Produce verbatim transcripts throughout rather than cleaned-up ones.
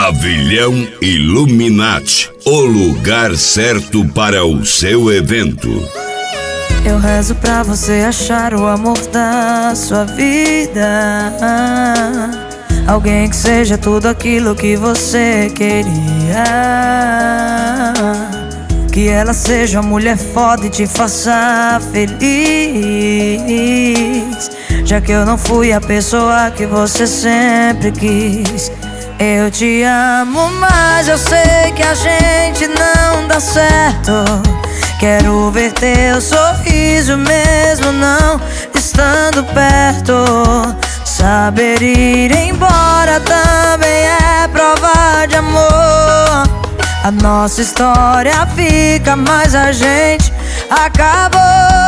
Pavilhão Illuminati, o lugar certo para o seu evento. Eu rezo pra você achar o amor da sua vida, alguém que seja tudo aquilo que você queria. Que ela seja uma mulher foda e te faça feliz, já que eu não fui a pessoa que você sempre quis. Eu te amo, mas eu sei que a gente não dá certo. Quero ver teu sorriso mesmo não estando perto. Saber ir embora também é prova de amor. A nossa história fica, mas a gente acabou.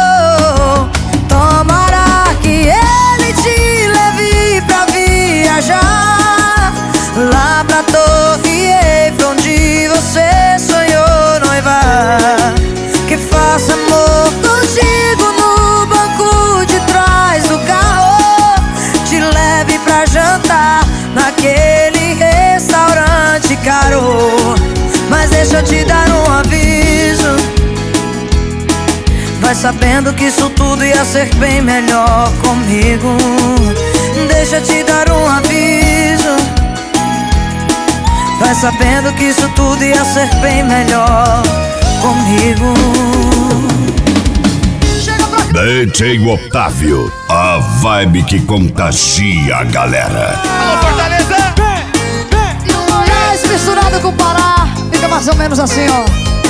Tomara que ele te leve pra viajar lá pra Torre Eiffel, onde você sonhou noivar. Que faça amor contigo no banco de trás do carro, te leve pra jantar naquele restaurante caro. Mas deixa eu te dar um aviso, vai sabendo que isso tudo ia ser bem melhor comigo. Deixa eu te dar um aviso, vai sabendo que isso tudo ia ser bem melhor comigo. D J Otávio, a vibe que contagia a galera. Alô, Fortaleza! Goiás misturado com Pará, fica mais ou menos assim, ó.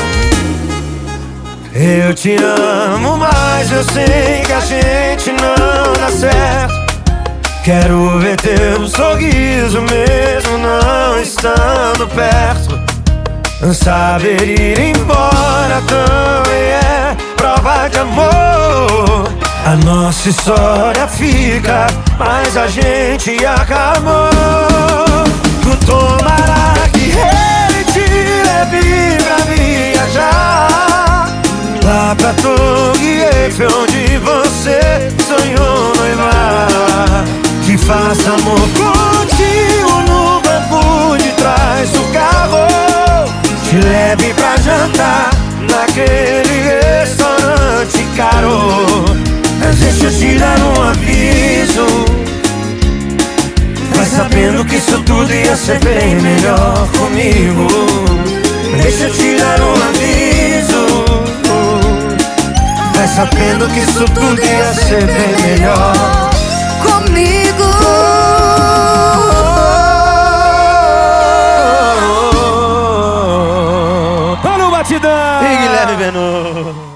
Eu te amo, mas eu sei que a gente não dá certo. Quero ver teu sorriso mesmo não estando perto. Saber ir embora também é prova de amor. A nossa história fica, mas a gente acabou. Tomara que ele te leve pra viajar lá pra Torre Eiffel, onde você sonhou noivar. Que faça amor contigo no banco de trás do carro, te leve pra jantar naquele restaurante caro. Mas deixa eu te dar um aviso, vai sabendo que isso tudo ia ser bem melhor comigo. Deixa eu te dar um aviso, vai sabendo que isso tudo ia ser bem melhor comigo. Tá no batidão! E Guilherme Benu.